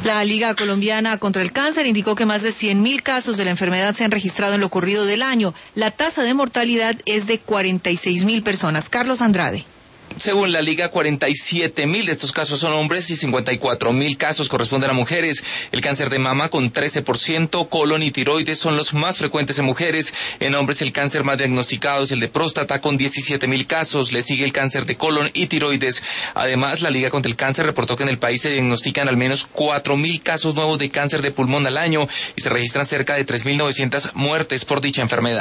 La Liga Colombiana contra el Cáncer indicó que más de 100.000 casos de la enfermedad se han registrado en lo corrido del año. La tasa de mortalidad es de 46.000 personas. Carlos Andrade. Según la Liga, 47.000 de estos casos son hombres y 54.000 casos corresponden a mujeres. El cáncer de mama con 13%, colon y tiroides son los más frecuentes en mujeres. En hombres el cáncer más diagnosticado es el de próstata con 17.000 casos. Le sigue el cáncer de colon y tiroides. Además, la Liga contra el Cáncer reportó que en el país se diagnostican al menos 4.000 casos nuevos de cáncer de pulmón al año y se registran cerca de 3.900 muertes por dicha enfermedad.